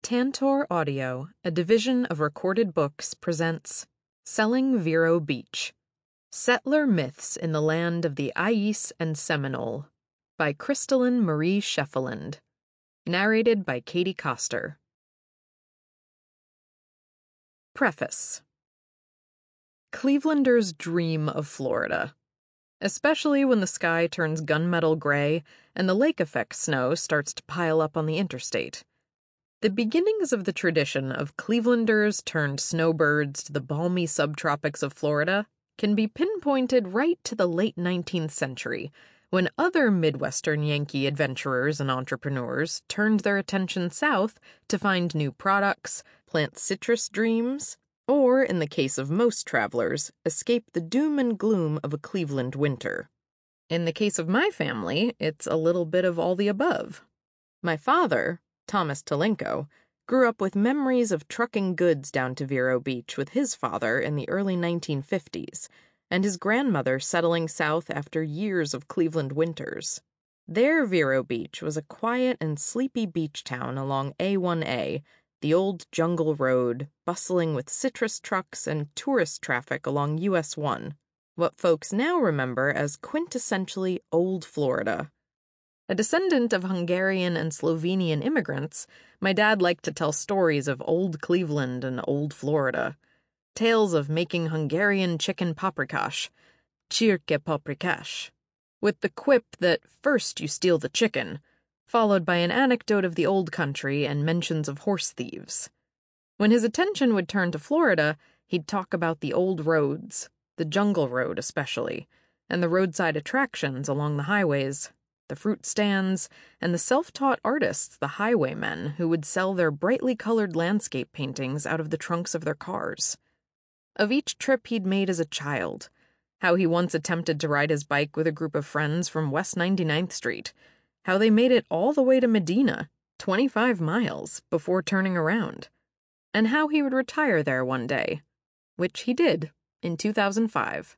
Tantor Audio, a division of Recorded Books, presents Selling Vero Beach, Settler Myths in the Land of the Ais and Seminole by Crystalline Marie Sheffield. Narrated by Katie Coster. Preface. Clevelanders dream of Florida, especially when the sky turns gunmetal gray and the lake effect snow starts to pile up on the interstate. The beginnings of the tradition of Clevelanders turned snowbirds to the balmy subtropics of Florida can be pinpointed right to the late 19th century, when other Midwestern Yankee adventurers and entrepreneurs turned their attention south to find new products, plant citrus dreams, or, in the case of most travelers, escape the doom and gloom of a Cleveland winter. In the case of my family, it's a little bit of all the above. My father, Thomas Talenko, grew up with memories of trucking goods down to Vero Beach with his father in the early 1950s, and his grandmother settling south after years of Cleveland winters. Their Vero Beach was a quiet and sleepy beach town along A1A, the old jungle road, bustling with citrus trucks and tourist traffic along US 1, what folks now remember as quintessentially old Florida. A descendant of Hungarian and Slovenian immigrants, my dad liked to tell stories of old Cleveland and old Florida. Tales of making Hungarian chicken paprikash, csirke paprikás, with the quip that first you steal the chicken, followed by an anecdote of the old country and mentions of horse thieves. When his attention would turn to Florida, he'd talk about the old roads, the Jungle Road especially, and the roadside attractions along the highways, the fruit stands, and the self-taught artists, the highwaymen, who would sell their brightly colored landscape paintings out of the trunks of their cars. Of each trip he'd made as a child, how he once attempted to ride his bike with a group of friends from West 99th Street, how they made it all the way to Medina, 25 miles, before turning around, and how he would retire there one day, which he did in 2005.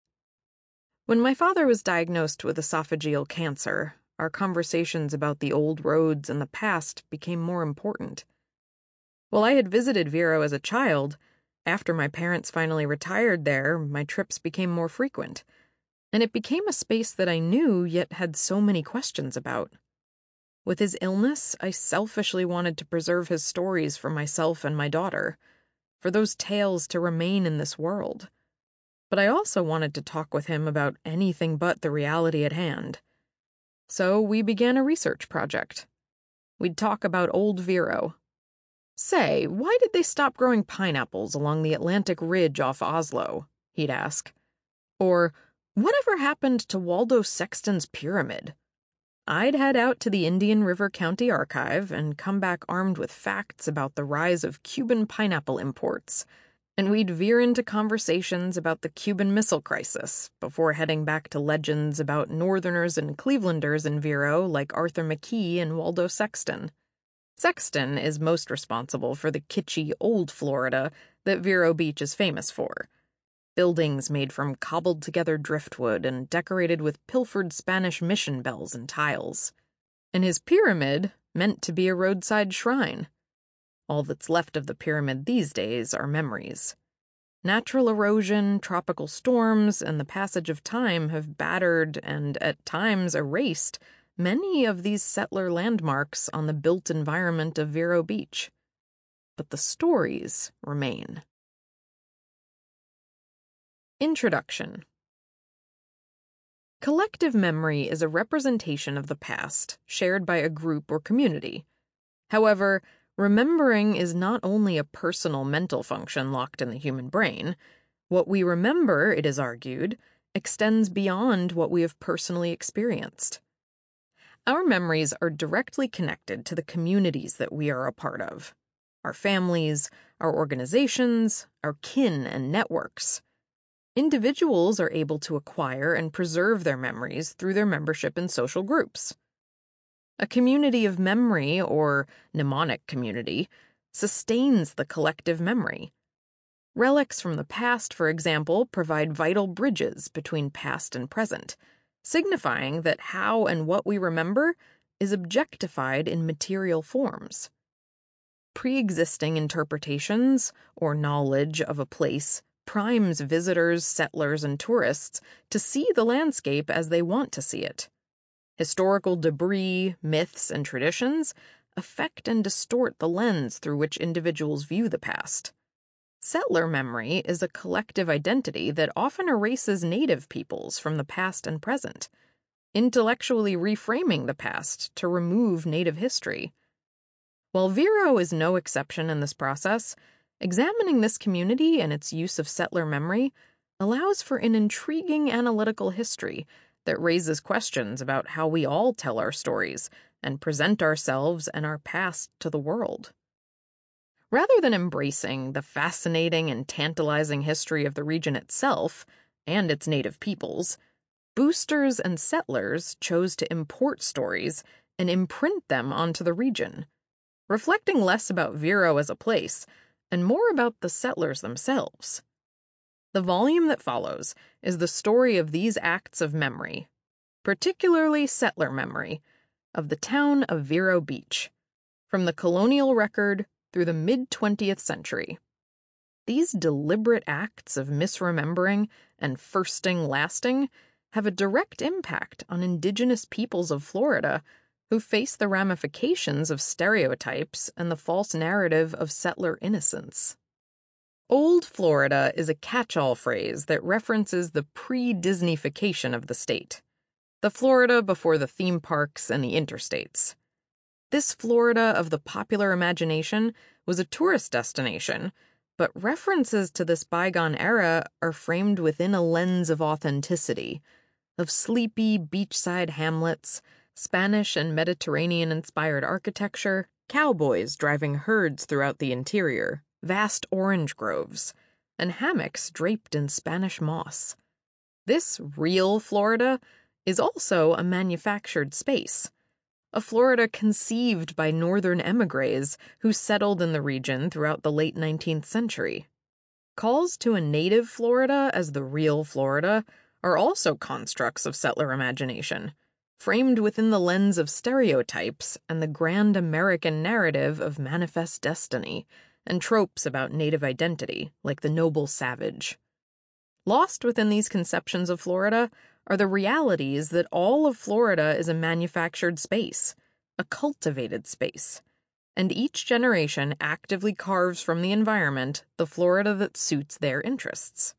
When my father was diagnosed with esophageal cancer, our conversations about the old roads and the past became more important. While I had visited Vero as a child, after my parents finally retired there, my trips became more frequent, and it became a space that I knew yet had so many questions about. With his illness, I selfishly wanted to preserve his stories for myself and my daughter, for those tales to remain in this world. But I also wanted to talk with him about anything but the reality at hand. So we began a research project. We'd talk about old Vero. Say, why did they stop growing pineapples along the Atlantic Ridge off Oslo? He'd ask. Or, whatever happened to Waldo Sexton's pyramid? I'd head out to the Indian River County Archive and come back armed with facts about the rise of Cuban pineapple imports, and we'd veer into conversations about the Cuban Missile Crisis before heading back to legends about Northerners and Clevelanders in Vero like Arthur McKee and Waldo Sexton. Sexton is most responsible for the kitschy old Florida that Vero Beach is famous for. Buildings made from cobbled-together driftwood and decorated with pilfered Spanish mission bells and tiles. And his pyramid meant to be a roadside shrine. All that's left of the pyramid these days are memories. Natural erosion, tropical storms, and the passage of time have battered and, at times, erased many of these settler landmarks on the built environment of Vero Beach. But the stories remain. Introduction. Collective memory is a representation of the past shared by a group or community. However, remembering is not only a personal mental function locked in the human brain. What we remember, it is argued, extends beyond what we have personally experienced. Our memories are directly connected to the communities that we are a part of. Our families, our organizations, our kin and networks. Individuals are able to acquire and preserve their memories through their membership in social groups. A community of memory, or mnemonic community, sustains the collective memory. Relics from the past, for example, provide vital bridges between past and present, signifying that how and what we remember is objectified in material forms. pre-existing interpretations or knowledge of a place primes visitors, settlers, and tourists to see the landscape as they want to see it. Historical debris, myths, and traditions affect and distort the lens through which individuals view the past. Settler memory is a collective identity that often erases native peoples from the past and present, intellectually reframing the past to remove native history. While Vero is no exception in this process, examining this community and its use of settler memory allows for an intriguing analytical history that raises questions about how we all tell our stories and present ourselves and our past to the world. Rather than embracing the fascinating and tantalizing history of the region itself and its native peoples, boosters and settlers chose to import stories and imprint them onto the region, reflecting less about Vero as a place and more about the settlers themselves. The volume that follows is the story of these acts of memory, particularly settler memory, of the town of Vero Beach, from the colonial record through the mid-20th century. These deliberate acts of misremembering and firsting lasting have a direct impact on indigenous peoples of Florida who face the ramifications of stereotypes and the false narrative of settler innocence. Old Florida is a catch-all phrase that references the pre-Disneyfication of the state, the Florida before the theme parks and the interstates. This Florida of the popular imagination was a tourist destination, but references to this bygone era are framed within a lens of authenticity, of sleepy beachside hamlets, Spanish and Mediterranean-inspired architecture, cowboys driving herds throughout the interior, vast orange groves, and hammocks draped in Spanish moss. This real Florida is also a manufactured space, a Florida conceived by northern emigres who settled in the region throughout the late 19th century. Calls to a native Florida as the real Florida are also constructs of settler imagination, framed within the lens of stereotypes and the grand American narrative of manifest destiny and tropes about native identity, like the noble savage. Lost within these conceptions of Florida are the realities that all of Florida is a manufactured space, a cultivated space, and each generation actively carves from the environment the Florida that suits their interests.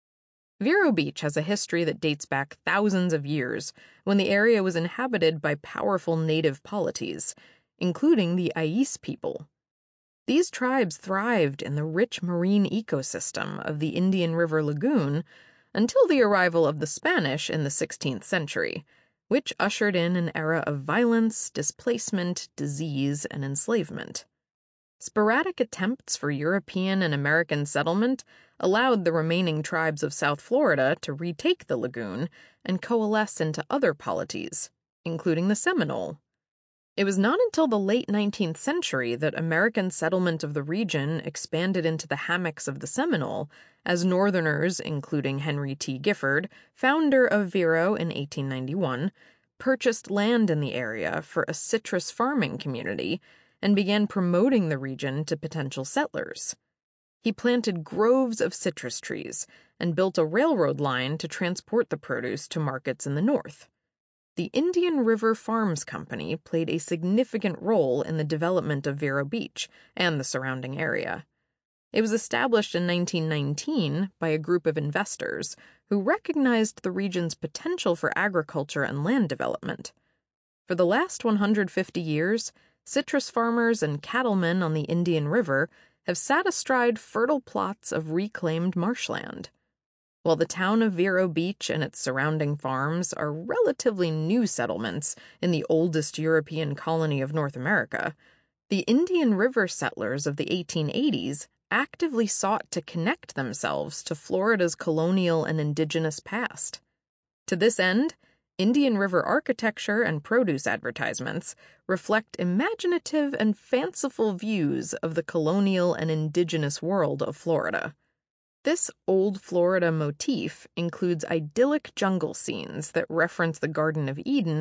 Vero Beach has a history that dates back thousands of years, when the area was inhabited by powerful native polities, including the Ais people. These tribes thrived in the rich marine ecosystem of the Indian River Lagoon until the arrival of the Spanish in the 16th century, which ushered in an era of violence, displacement, disease, and enslavement. Sporadic attempts for European and American settlement allowed the remaining tribes of South Florida to retake the lagoon and coalesce into other polities, including the Seminole. It was not until the late 19th century that American settlement of the region expanded into the hammocks of the Seminole, as Northerners, including Henry T. Gifford, founder of Vero in 1891, purchased land in the area for a citrus farming community and began promoting the region to potential settlers. He planted groves of citrus trees and built a railroad line to transport the produce to markets in the north. The Indian River Farms Company played a significant role in the development of Vero Beach and the surrounding area. It was established in 1919 by a group of investors who recognized the region's potential for agriculture and land development. For the last 150 years, citrus farmers and cattlemen on the Indian River have sat astride fertile plots of reclaimed marshland. While the town of Vero Beach and its surrounding farms are relatively new settlements in the oldest European colony of North America, the Indian River settlers of the 1880s actively sought to connect themselves to Florida's colonial and indigenous past. To this end, Indian River architecture and produce advertisements reflect imaginative and fanciful views of the colonial and indigenous world of Florida. This old Florida motif includes idyllic jungle scenes that reference the Garden of Eden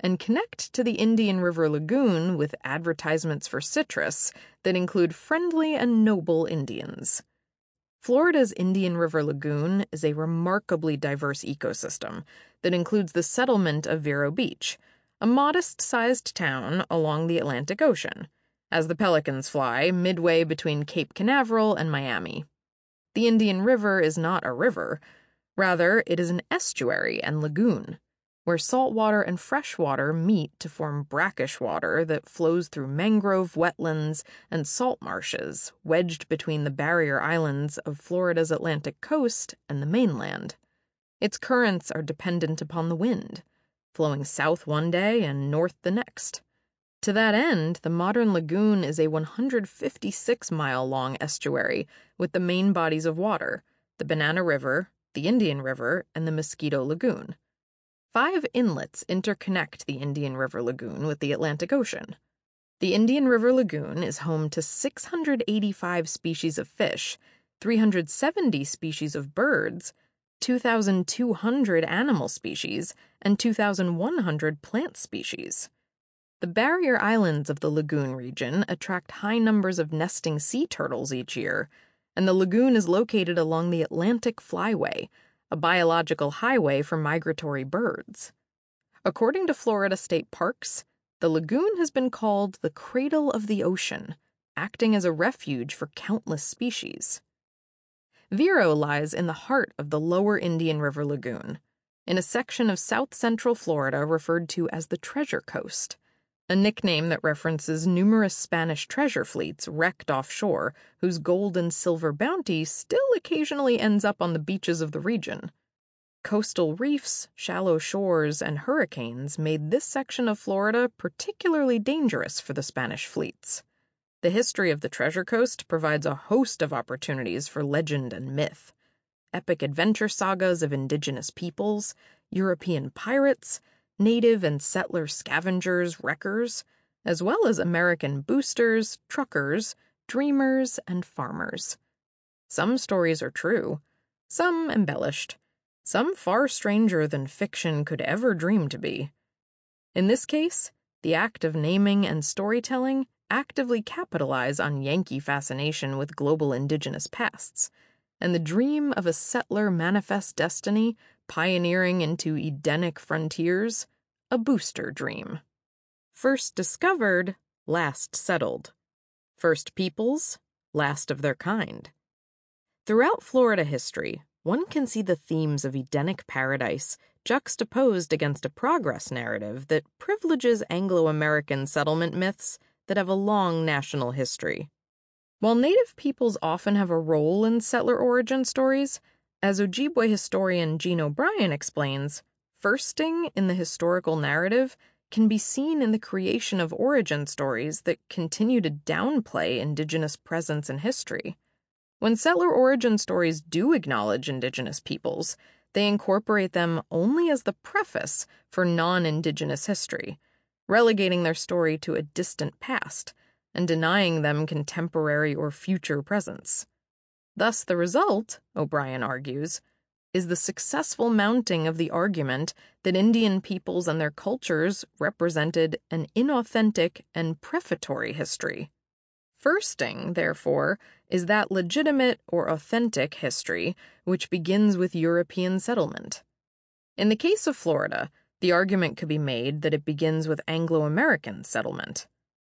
and connect to the Indian River Lagoon with advertisements for citrus that include friendly and noble Indians. Florida's Indian River Lagoon is a remarkably diverse ecosystem that includes the settlement of Vero Beach, a modest-sized town along the Atlantic Ocean, as the pelicans fly midway between Cape Canaveral and Miami. The Indian River is not a river. Rather, it is an estuary and lagoon, where saltwater and freshwater meet to form brackish water that flows through mangrove wetlands and salt marshes wedged between the barrier islands of Florida's Atlantic coast and the mainland. Its currents are dependent upon the wind, flowing south one day and north the next. To that end, the modern lagoon is a 156-mile-long estuary with the main bodies of water, the Banana River, the Indian River, and the Mosquito Lagoon. 5 inlets interconnect the Indian River Lagoon with the Atlantic Ocean. The Indian River Lagoon is home to 685 species of fish, 370 species of birds, 2,200 animal species, and 2,100 plant species. The barrier islands of the lagoon region attract high numbers of nesting sea turtles each year, and the lagoon is located along the Atlantic Flyway, a biological highway for migratory birds. According to Florida State Parks, the lagoon has been called the cradle of the ocean, acting as a refuge for countless species. Vero lies in the heart of the lower Indian River Lagoon, in a section of south-central Florida referred to as the Treasure Coast, a nickname that references numerous Spanish treasure fleets wrecked offshore whose gold and silver bounty still occasionally ends up on the beaches of the region. Coastal reefs, shallow shores, and hurricanes made this section of Florida particularly dangerous for the Spanish fleets. The history of the Treasure Coast provides a host of opportunities for legend and myth. Epic adventure sagas of indigenous peoples, European pirates, native and settler scavengers, wreckers, as well as American boosters, truckers, dreamers, and farmers. Some stories are true, some embellished, some far stranger than fiction could ever dream to be. In this case, the act of naming and storytelling actively capitalize on Yankee fascination with global indigenous pasts, and the dream of a settler manifest destiny pioneering into Edenic frontiers, a booster dream. First discovered, last settled. First peoples, last of their kind. Throughout Florida history, one can see the themes of Edenic paradise juxtaposed against a progress narrative that privileges Anglo-American settlement myths that have a long national history. While Native peoples often have a role in settler origin stories, as Ojibwe historian Gene O'Brien explains, firsting in the historical narrative can be seen in the creation of origin stories that continue to downplay Indigenous presence in history. When settler origin stories do acknowledge Indigenous peoples, they incorporate them only as the preface for non-Indigenous history, relegating their story to a distant past and denying them contemporary or future presence. Thus, the result, O'Brien argues, is the successful mounting of the argument that Indian peoples and their cultures represented an inauthentic and prefatory history. Firsting, therefore, is that legitimate or authentic history which begins with European settlement. In the case of Florida, the argument could be made that it begins with Anglo-American settlement.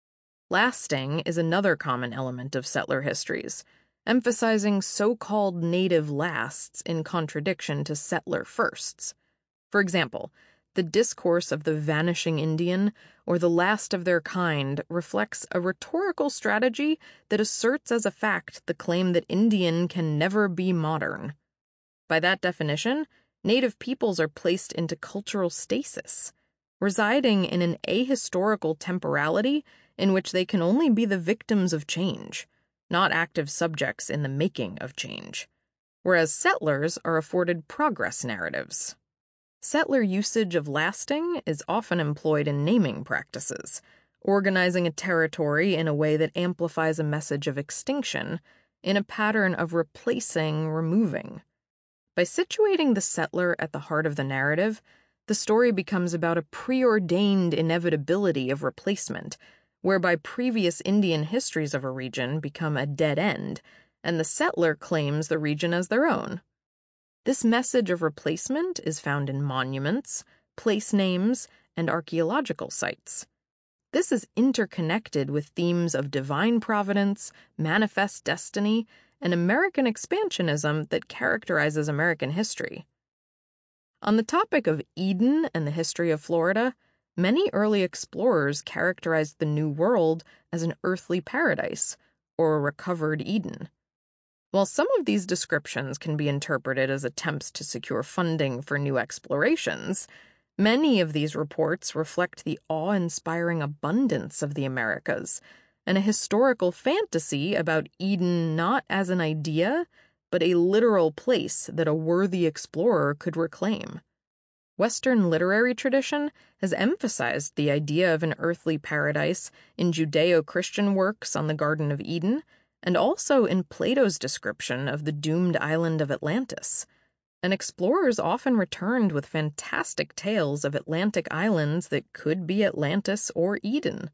Lasting is another common element of settler histories, emphasizing so-called native lasts in contradiction to settler firsts. For example, the discourse of the vanishing Indian or the last of their kind reflects a rhetorical strategy that asserts as a fact the claim that Indian can never be modern. By that definition, Native peoples are placed into cultural stasis, residing in an ahistorical temporality in which they can only be the victims of change, not active subjects in the making of change, whereas settlers are afforded progress narratives. Settler usage of lasting is often employed in naming practices, organizing a territory in a way that amplifies a message of extinction in a pattern of replacing, removing. By situating the settler at the heart of the narrative, the story becomes about a preordained inevitability of replacement, whereby previous Indian histories of a region become a dead end, and the settler claims the region as their own. This message of replacement is found in monuments, place names, and archaeological sites. This is interconnected with themes of divine providence, manifest destiny, and American expansionism that characterizes American history. On the topic of Eden and the history of Florida, many early explorers characterized the New World as an earthly paradise, or a recovered Eden. While some of these descriptions can be interpreted as attempts to secure funding for new explorations, many of these reports reflect the awe-inspiring abundance of the Americas and a historical fantasy about Eden not as an idea, but a literal place that a worthy explorer could reclaim. Western literary tradition has emphasized the idea of an earthly paradise in Judeo-Christian works on the Garden of Eden, and also in Plato's description of the doomed island of Atlantis. And explorers often returned with fantastic tales of Atlantic islands that could be Atlantis or Eden.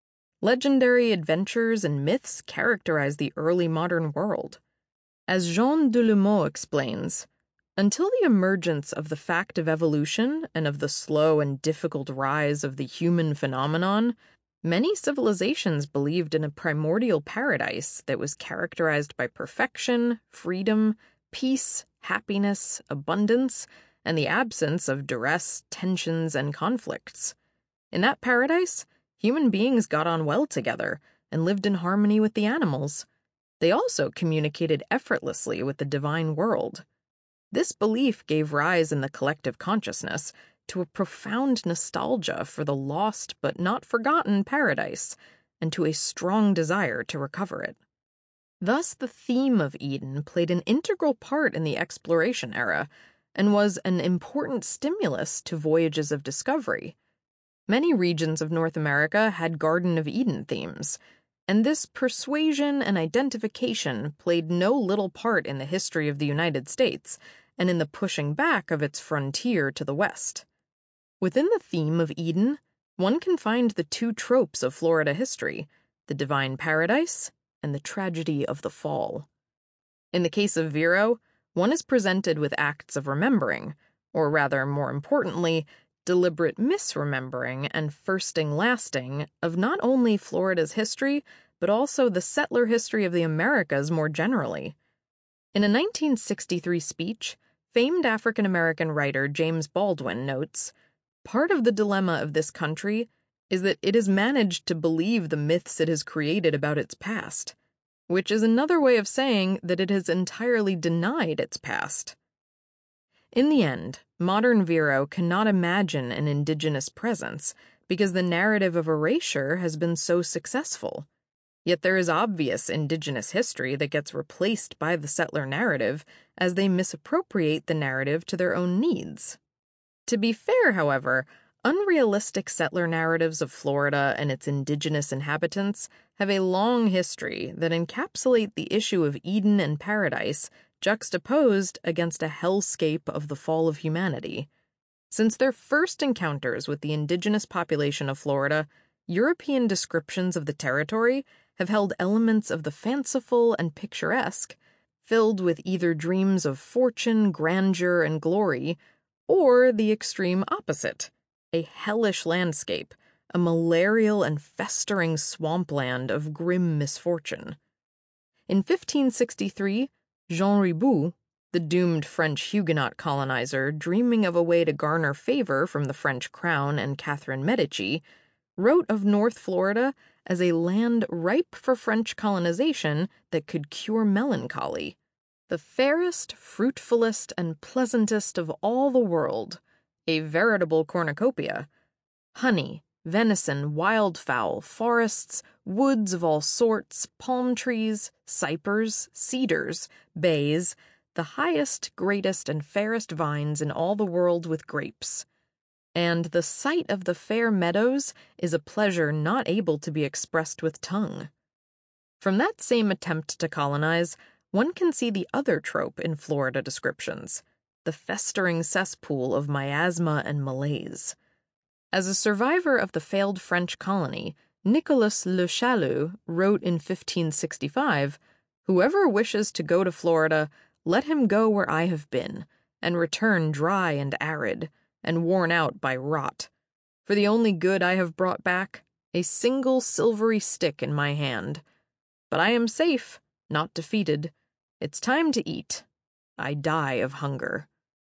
Legendary adventures and myths characterize the early modern world. As Jean Delumeau explains, until the emergence of the fact of evolution and of the slow and difficult rise of the human phenomenon, many civilizations believed in a primordial paradise that was characterized by perfection, freedom, peace, happiness, abundance, and the absence of duress, tensions, and conflicts. In that paradise, human beings got on well together and lived in harmony with the animals. They also communicated effortlessly with the divine world. This belief gave rise in the collective consciousness to a profound nostalgia for the lost but not forgotten paradise, and to a strong desire to recover it. Thus, the theme of Eden played an integral part in the exploration era, and was an important stimulus to voyages of discovery. Many regions of North America had Garden of Eden themes, and this persuasion and identification played no little part in the history of the United States and in the pushing back of its frontier to the west. Within the theme of Eden, one can find the two tropes of Florida history, the divine paradise and the tragedy of the fall. In the case of Vero, one is presented with acts of remembering, or rather, more importantly, deliberate misremembering and firsting lasting of not only Florida's history, but also the settler history of the Americas more generally. In a 1963 speech, famed African-American writer James Baldwin notes, "Part of the dilemma of this country is that it has managed to believe the myths it has created about its past, which is another way of saying that it has entirely denied its past." In the end, modern Vero cannot imagine an indigenous presence because the narrative of erasure has been so successful. Yet there is obvious indigenous history that gets replaced by the settler narrative as they misappropriate the narrative to their own needs. To be fair, however, unrealistic settler narratives of Florida and its indigenous inhabitants have a long history that encapsulate the issue of Eden and paradise juxtaposed against a hellscape of the fall of humanity. Since their first encounters with the indigenous population of Florida, European descriptions of the territory have held elements of the fanciful and picturesque, filled with either dreams of fortune, grandeur, and glory, or the extreme opposite, a hellish landscape, a malarial and festering swampland of grim misfortune. In 1563, Jean Riboud, the doomed French Huguenot colonizer dreaming of a way to garner favor from the French crown and Catherine Medici, wrote of North Florida as a land ripe for French colonization that could cure melancholy. The fairest, fruitfulest, and pleasantest of all the world, a veritable cornucopia. Honey, venison, wildfowl, forests, woods of all sorts, palm trees, cypress, cedars, bays, the highest, greatest, and fairest vines in all the world with grapes. And the sight of the fair meadows is a pleasure not able to be expressed with tongue. From that same attempt to colonize, one can see the other trope in Florida descriptions, the festering cesspool of miasma and malaise. As a survivor of the failed French colony, Nicolas Le Chalut wrote in 1565, "Whoever wishes to go to Florida, let him go where I have been, and return dry and arid, and worn out by rot. For the only good I have brought back, a single silvery stick in my hand. But I am safe, not defeated. It's time to eat. I die of hunger."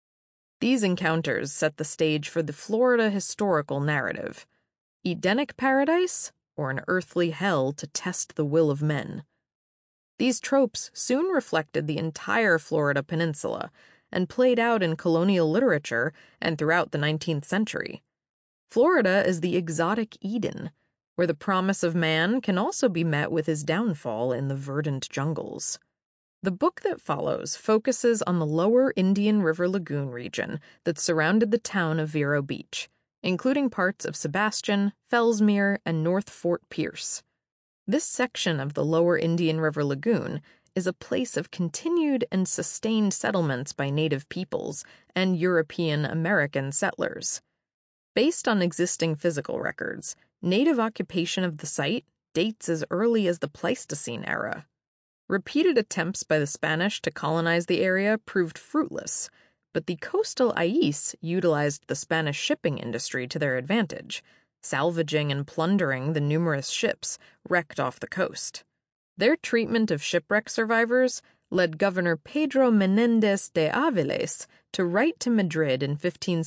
These encounters set the stage for the Florida historical narrative: Edenic paradise or an earthly hell to test the will of men. These tropes soon reflected the entire Florida peninsula and played out in colonial literature and throughout the 19th century. Florida is the exotic Eden, where the promise of man can also be met with his downfall in the verdant jungles. The book that follows focuses on the lower Indian River Lagoon region that surrounded the town of Vero Beach, including parts of Sebastian, Fellsmere, and North Fort Pierce. This section of the lower Indian River Lagoon is a place of continued and sustained settlements by native peoples and European American settlers. Based on existing physical records, native occupation of the site dates as early as the Pleistocene era. Repeated attempts by the Spanish to colonize the area proved fruitless, but the coastal Ayis utilized the Spanish shipping industry to their advantage, salvaging and plundering the numerous ships wrecked off the coast. Their treatment of shipwreck survivors led Governor Pedro Menendez de Aviles to write to Madrid in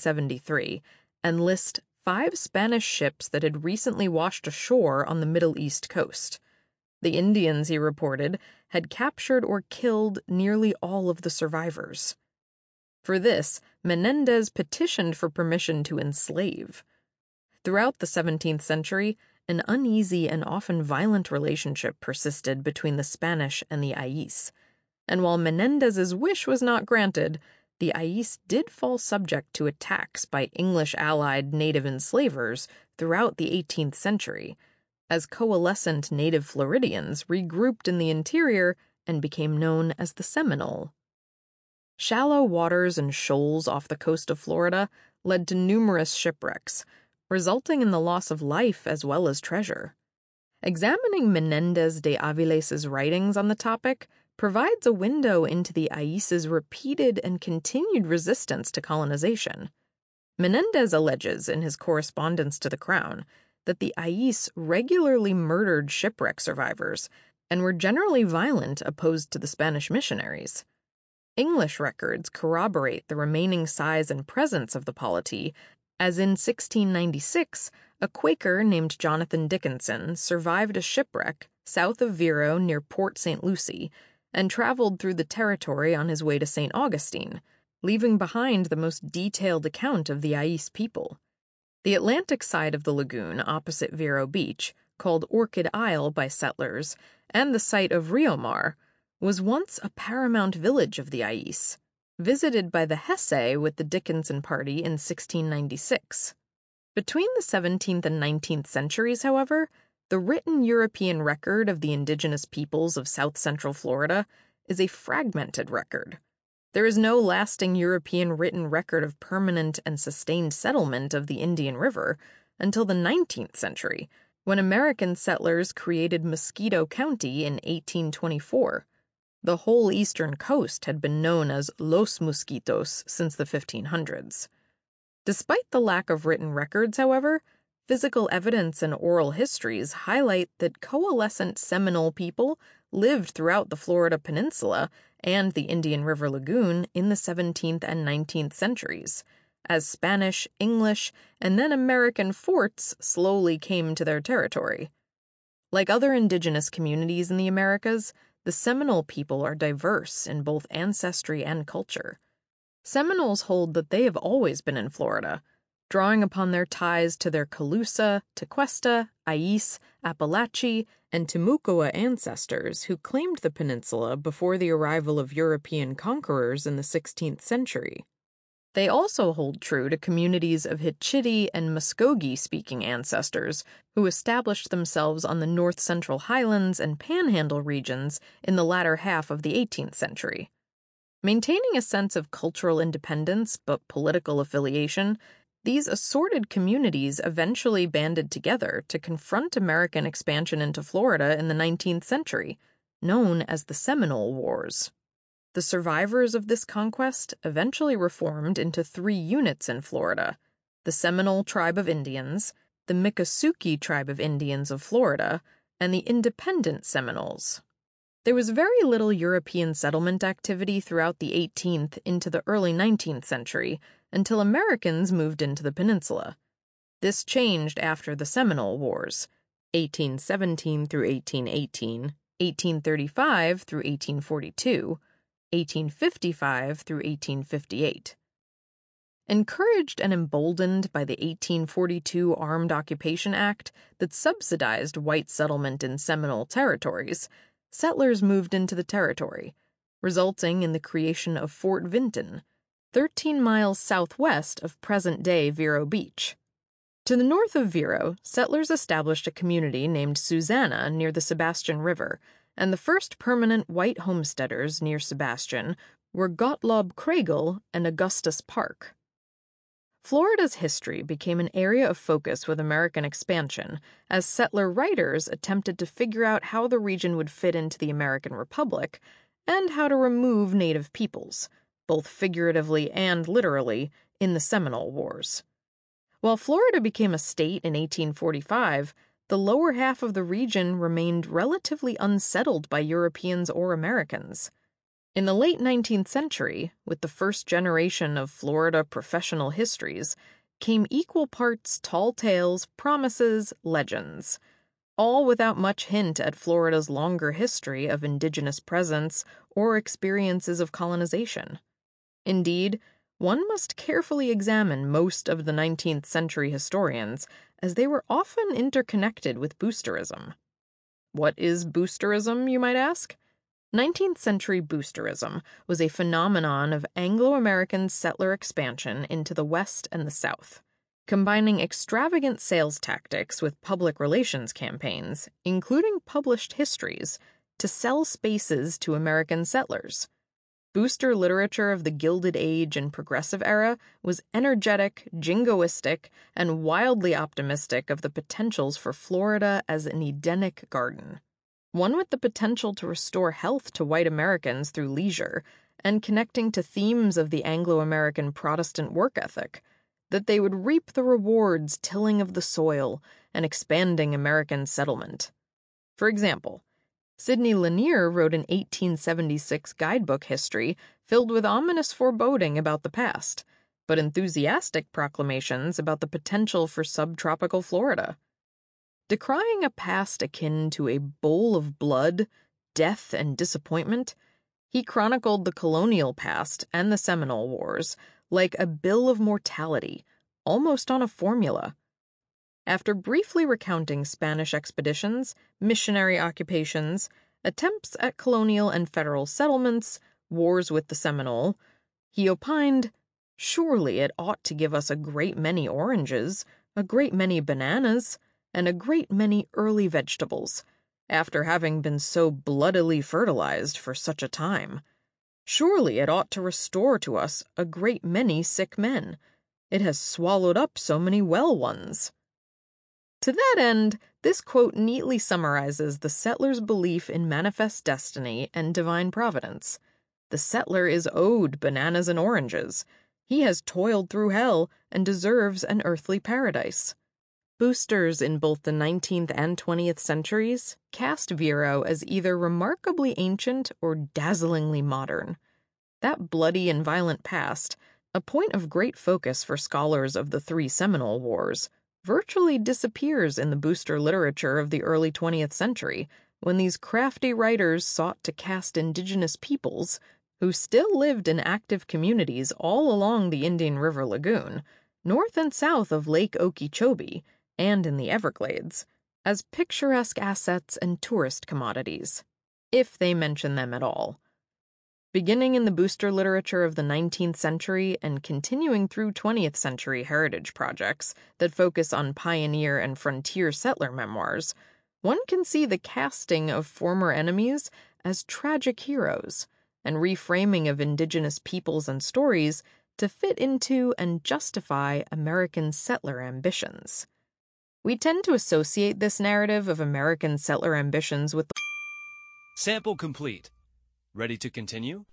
1573 and list 5 Spanish ships that had recently washed ashore on the Middle East coast. The Indians, he reported, had captured or killed nearly all of the survivors. For this, Menendez petitioned for permission to enslave. Throughout the 17th century, an uneasy and often violent relationship persisted between the Spanish and the Ayis. And while Menendez's wish was not granted, the Ayis did fall subject to attacks by English-allied native enslavers throughout the 18th century, as coalescent native Floridians regrouped in the interior and became known as the Seminole. Shallow waters and shoals off the coast of Florida led to numerous shipwrecks, resulting in the loss of life as well as treasure. Examining Menendez de Aviles's writings on the topic provides a window into the Ayis's repeated and continued resistance to colonization. Menendez alleges in his correspondence to the Crown that the Ayis regularly murdered shipwreck survivors and were generally violent opposed to the Spanish missionaries. English records corroborate the remaining size and presence of the polity, as in 1696, a Quaker named Jonathan Dickinson survived a shipwreck south of Vero near Port St. Lucie and traveled through the territory on his way to St. Augustine, leaving behind the most detailed account of the Ayis people. The Atlantic side of the lagoon opposite Vero Beach, called Orchid Isle by settlers, and the site of Rio Mar, was once a paramount village of the Ayis, visited by the Hesse with the Dickinson party in 1696. Between the 17th and 19th centuries, however, the written European record of the indigenous peoples of south-central Florida is a fragmented record. There is no lasting European written record of permanent and sustained settlement of the Indian River until the 19th century, when American settlers created Mosquito County in 1824. The whole eastern coast had been known as Los Mosquitos since the 1500s. Despite the lack of written records, however, physical evidence and oral histories highlight that coalescent Seminole people lived throughout the Florida Peninsula and the Indian River Lagoon in the 17th and 19th centuries, as Spanish, English, and then American forts slowly came to their territory. Like other indigenous communities in the Americas, the Seminole people are diverse in both ancestry and culture. Seminoles hold that they have always been in Florida, drawing upon their ties to their Calusa, Tequesta, Ayis, Apalachee, and Timucua ancestors who claimed the peninsula before the arrival of European conquerors in the 16th century. They also hold true to communities of Hitchiti and Muskogee-speaking ancestors who established themselves on the north-central highlands and panhandle regions in the latter half of the 18th century. Maintaining a sense of cultural independence but political affiliation, these assorted communities eventually banded together to confront American expansion into Florida in the 19th century, known as the Seminole Wars. The survivors of this conquest eventually reformed into 3 units in Florida: the Seminole Tribe of Indians, the Miccosukee Tribe of Indians of Florida, and the Independent Seminoles. There was very little European settlement activity throughout the 18th into the early 19th century until Americans moved into the peninsula. This changed after the Seminole Wars, 1817 through 1818, 1835 through 1842, 1855 through 1858. Encouraged and emboldened by the 1842 Armed Occupation Act that subsidized white settlement in Seminole territories, settlers moved into the territory, resulting in the creation of Fort Vinton, 13 miles southwest of present-day Vero Beach. To the north of Vero, settlers established a community named Susanna near the Sebastian River, and the first permanent white homesteaders near Sebastian were Gottlob Kriegel and Augustus Park. Florida's history became an area of focus with American expansion as settler writers attempted to figure out how the region would fit into the American Republic and how to remove native peoples, both figuratively and literally, in the Seminole Wars. While Florida became a state in 1845, the lower half of the region remained relatively unsettled by Europeans or Americans. In the late 19th century, with the first generation of Florida professional histories, came equal parts tall tales, promises, legends, all without much hint at Florida's longer history of indigenous presence or experiences of colonization. Indeed, one must carefully examine most of the 19th century historians, as they were often interconnected with boosterism. What is boosterism, you might ask? 19th century boosterism was a phenomenon of Anglo-American settler expansion into the West and the South, combining extravagant sales tactics with public relations campaigns, including published histories, to sell spaces to American settlers. Booster literature of the Gilded Age and Progressive Era was energetic, jingoistic, and wildly optimistic of the potentials for Florida as an Edenic garden. One with the potential to restore health to white Americans through leisure, and connecting to themes of the Anglo-American Protestant work ethic, that they would reap the rewards tilling of the soil and expanding American settlement. For example, Sidney Lanier wrote an 1876 guidebook history filled with ominous foreboding about the past, but enthusiastic proclamations about the potential for subtropical Florida. Decrying a past akin to a bowl of blood, death, and disappointment, he chronicled the colonial past and the Seminole Wars like a bill of mortality, almost on a formula. After briefly recounting Spanish expeditions, missionary occupations, attempts at colonial and federal settlements, wars with the Seminole, he opined, "Surely it ought to give us a great many oranges, a great many bananas, and a great many early vegetables, after having been so bloodily fertilized for such a time. Surely it ought to restore to us a great many sick men. It has swallowed up so many well ones." To that end, this quote neatly summarizes the settler's belief in manifest destiny and divine providence. The settler is owed bananas and oranges. He has toiled through hell and deserves an earthly paradise. Boosters in both the 19th and 20th centuries cast Vero as either remarkably ancient or dazzlingly modern. That bloody and violent past, a point of great focus for scholars of the 3 Seminole Wars, virtually disappears in the booster literature of the early 20th century, when these crafty writers sought to cast indigenous peoples, who still lived in active communities all along the Indian River Lagoon, north and south of Lake Okeechobee, and in the Everglades, as picturesque assets and tourist commodities, if they mention them at all. Beginning in the booster literature of the 19th century and continuing through 20th century heritage projects that focus on pioneer and frontier settler memoirs, one can see the casting of former enemies as tragic heroes, and reframing of indigenous peoples and stories to fit into and justify American settler ambitions. We tend to associate this narrative of American settler ambitions with Sample complete. Ready to continue?